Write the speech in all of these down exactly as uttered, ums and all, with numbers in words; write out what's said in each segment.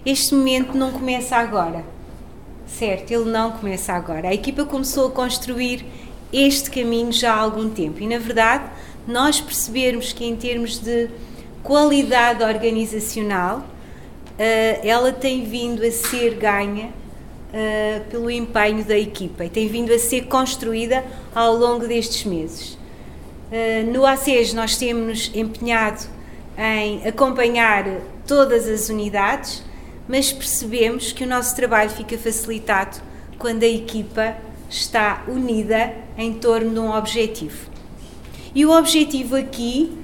este momento não começa agora, certo? Ele não começa agora. A equipa começou a construir este caminho já há algum tempo e, na verdade, nós percebermos que em termos de qualidade organizacional, ela tem vindo a ser ganha pelo empenho da equipa e tem vindo a ser construída ao longo destes meses. No A C E S nós temos empenhado em acompanhar todas as unidades, mas percebemos que o nosso trabalho fica facilitado quando a equipa está unida em torno de um objetivo. E o objetivo aqui,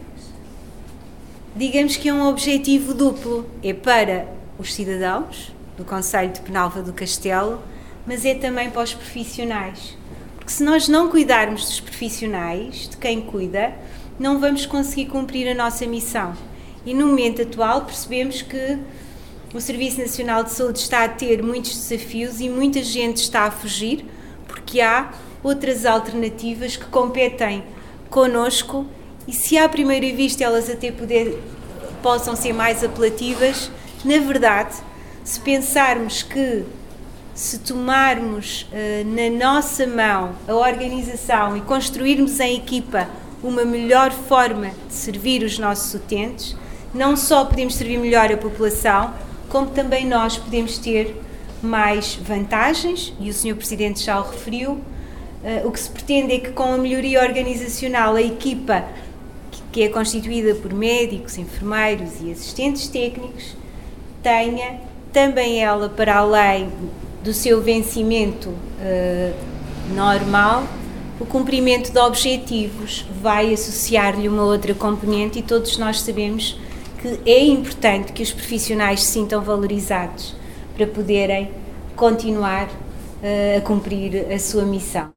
digamos que é um objetivo duplo, é para os cidadãos do Concelho de Penalva do Castelo, mas é também para os profissionais. Porque se nós não cuidarmos dos profissionais, de quem cuida, não vamos conseguir cumprir a nossa missão. E no momento atual percebemos que o Serviço Nacional de Saúde está a ter muitos desafios e muita gente está a fugir porque há outras alternativas que competem connosco e se à primeira vista elas até poder, possam ser mais apelativas, na verdade, se pensarmos que se tomarmos uh, na nossa mão a organização e construirmos em equipa uma melhor forma de servir os nossos utentes, não só podemos servir melhor a população, como também nós podemos ter mais vantagens, e o senhor Presidente já o referiu. Uh, o que se pretende é que com a melhoria organizacional a equipa, que, que é constituída por médicos, enfermeiros e assistentes técnicos, tenha também ela, para além do seu vencimento uh, normal, o cumprimento de objetivos vai associar-lhe uma outra componente e todos nós sabemos que é importante que os profissionais se sintam valorizados para poderem continuar uh, a cumprir a sua missão.